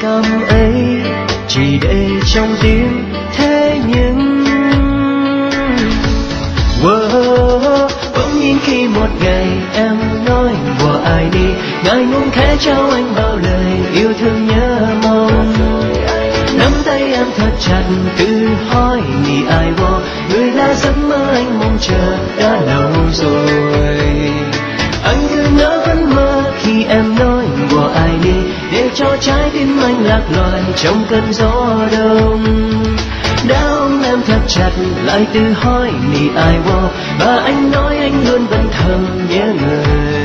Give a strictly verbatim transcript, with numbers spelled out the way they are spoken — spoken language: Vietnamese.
cảm ấy chỉ để trong tim thế nhưng wow, bỗng nhiên khi một ngày em nói của ai đi, ngại ngùng khẽ trao anh bao lời yêu thương nhớ mong. Nắm tay em thật chặt tự hỏi vì ai vô, người là giấc mơ anh mong chờ đã lâu rồi. Anh cứ ngỡ vẫn mơ khi em nói của ai đi, để cho trái tim anh lạc loài trong cơn gió đông. Đã ôm em thật chặt lại tự hỏi vì ai vô, và anh nói anh luôn vẫn thầm nhớ người.